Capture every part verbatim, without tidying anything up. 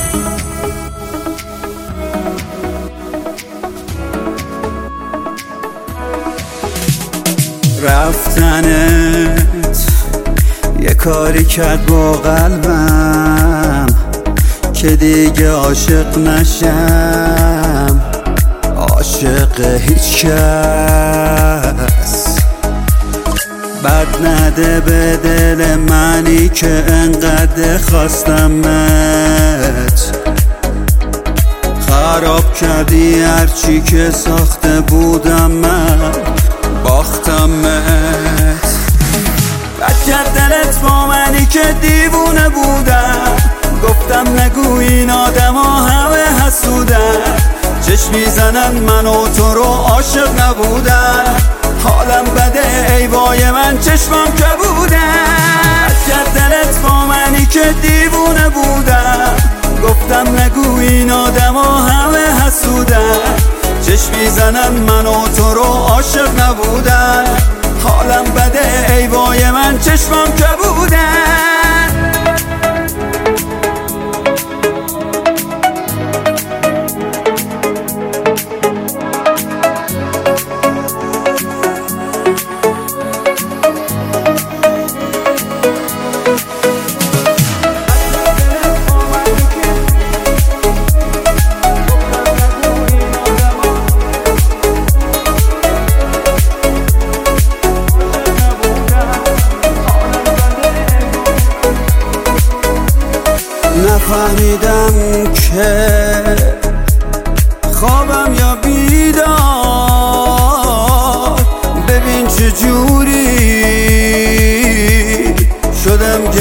رفتنت یه کاری کرد با قلبم که دیگه عاشق نشم، عاشق هیچ کس. بد نده به دل منی که انقدر خواستمت، خراب کردی هرچی که ساخته بودم من، باختمت. بد کرد دلت با منی که دیوونه بودم، گفتم نگو این آدم ها همه حسودن، چشم میزنن من و تو رو عاشق نبودن، حالم بده ای وای من چشمم کبودن. بد کرد دلت با منی که دیوونه بودم، گفتم نگو این آدم ها همه حسودن، چشم میزنن من و تو رو عاشق نبودن، حالم بده ای وای من چشمم کبودن. نفهمیدم که خوابم یا بیدار، ببین چجوری شدم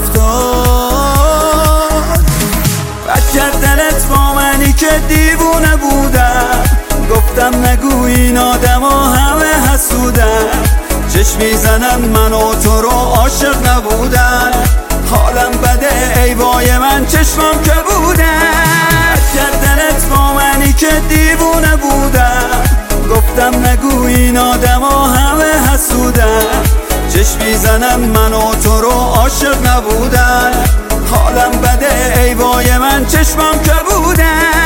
گرفتار. بد کرد دلت با منی که دیوونه بودم، گفتم نگو این آدم ها همه حسودن، چشم میزنن من و تو رو عاشق نبودن، حالم بده ای وای من چشمم کبودن. بد کرد دلت با منی که دیوونه بودم، گفتم نگو این آدم ها همه حسودن، چشم میزنن من و تو رو عاشق نبودن، حالم بده ای وای من چشمم کبودن.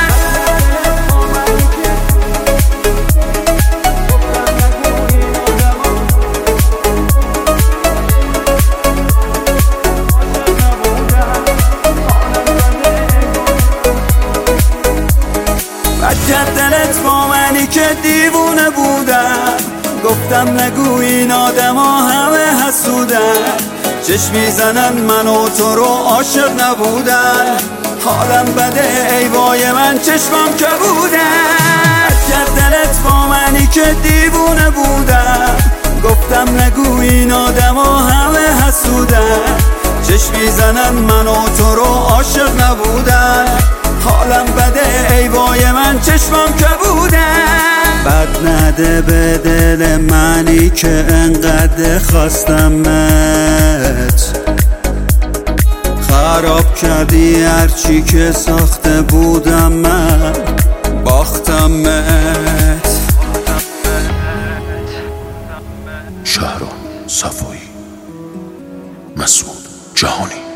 بد کرد دلت با منی که دیوونه بودم، گفتم نگو این آدم ها همه حسودن، چشم میزنن من و تو رو عاشق نبودن، حالم بده ای وای من چشمم کبودن. بد کرد دلت با منی که دیوونه بودم، گفتم نگو این آدم ها همه حسودن، چشم میزنن من و تو رو عاشق نبودن، حالم بده ای وای من چشمم کبودن. بد نده به دل منی که انقدر خواستمت، خراب کردی هرچی که ساخته بودم من، باختمت. شهرام صفایی، مسعود جهانی.